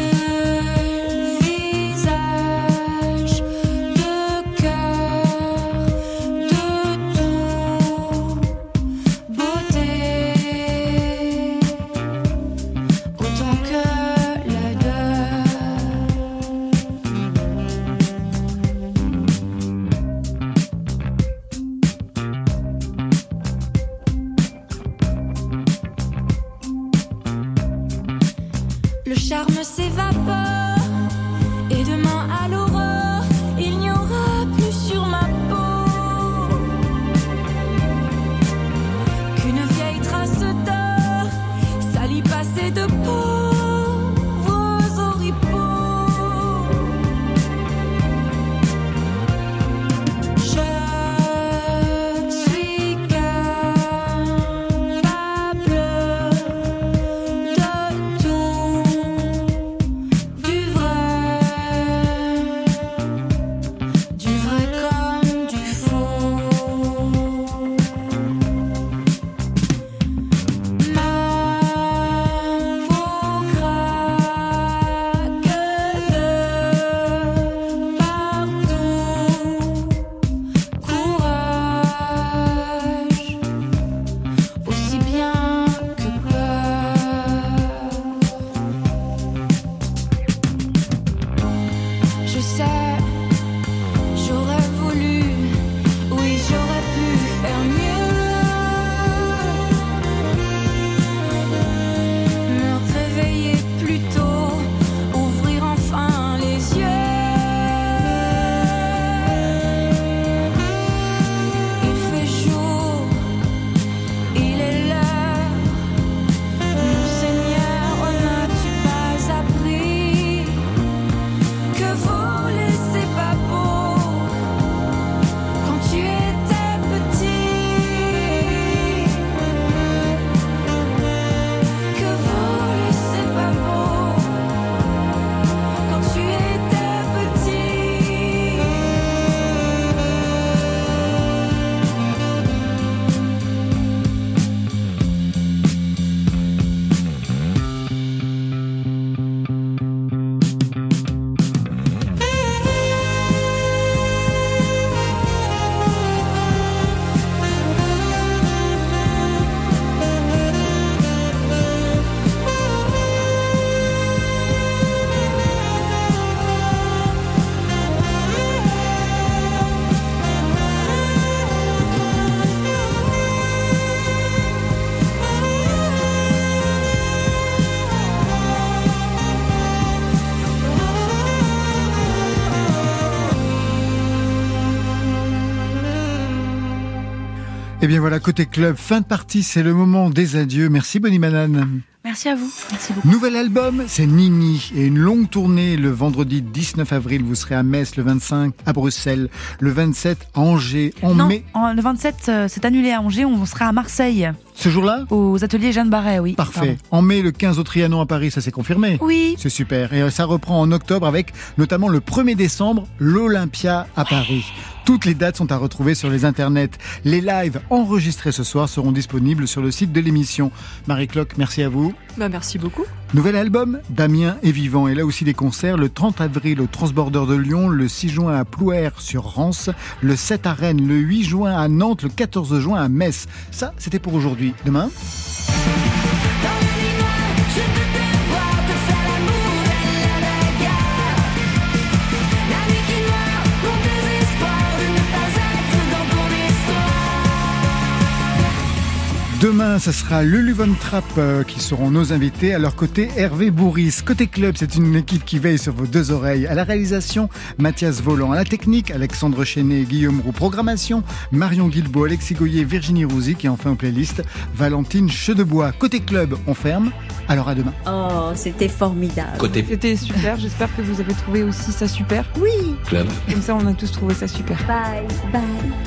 visage, de cœur, de tout. Beauté, autant que l'odeur. Le charme s'évapore et demain à l'aurore, il n'y aura plus sur ma peau qu'une vieille trace d'or, salie passée de pauvres oripeaux. Je suis capable de tout, du vrai, du vrai comme du faux. Ma peau craque de partout. Courage, aussi bien que peur. Je sais, j'aurais voulu, oui j'aurais pu faire mieux. Me réveiller plus tôt, ouvrir enfin les yeux. Il fait jour, il est l'heure. Mon Seigneur, n'as-tu pas appris que voler c'est pas beau quand tu étais petit? Que voler c'est pas beau quand tu étais petit? Eh bien voilà, Côté Club, fin de partie, c'est le moment des adieux. Merci Bonnie Banane. Merci à vous. Merci beaucoup. Nouvel album, c'est Nini. Et une longue tournée le vendredi dix-neuf avril. Vous serez à Metz, le vingt-cinq à Bruxelles, le vingt-sept à Angers. En non, mai. en- le vingt-sept, euh, c'est annulé à Angers. On sera à Marseille. Ce jour-là ? Aux ateliers Jeanne Barret, oui. Parfait. Pardon. En mai, le quinze au Trianon à Paris, ça c'est confirmé ? Oui. C'est super. Et ça reprend en octobre avec notamment le premier décembre, l'Olympia à Paris. Toutes les dates sont à retrouver sur les internets. Les lives enregistrés ce soir seront disponibles sur le site de l'émission. Marie Cloque, merci à vous. Bah, merci beaucoup. Nouvel album, Damien est vivant. Et là aussi des concerts, le trente avril au Transborder de Lyon, le six juin à Plouer sur Rance, le sept à Rennes, le huit juin à Nantes, le quatorze juin à Metz. Ça, c'était pour aujourd'hui. Demain... Demain, ce sera Lulu Von Trapp euh, qui seront nos invités. À leur côté, Hervé Bourris. Côté club, c'est une équipe qui veille sur vos deux oreilles. À la réalisation, Mathias Volant. À la technique, Alexandre Chenet et Guillaume Roux. Programmation, Marion Guilbault, Alexis Goyer, Virginie Rouzic. Et enfin, en playlist, Valentine Chedebois. Côté club, on ferme. Alors à demain. Oh, c'était formidable. Côté C'était super. J'espère que vous avez trouvé aussi ça super. Oui. club. Comme ça, on a tous trouvé ça super. Bye, bye.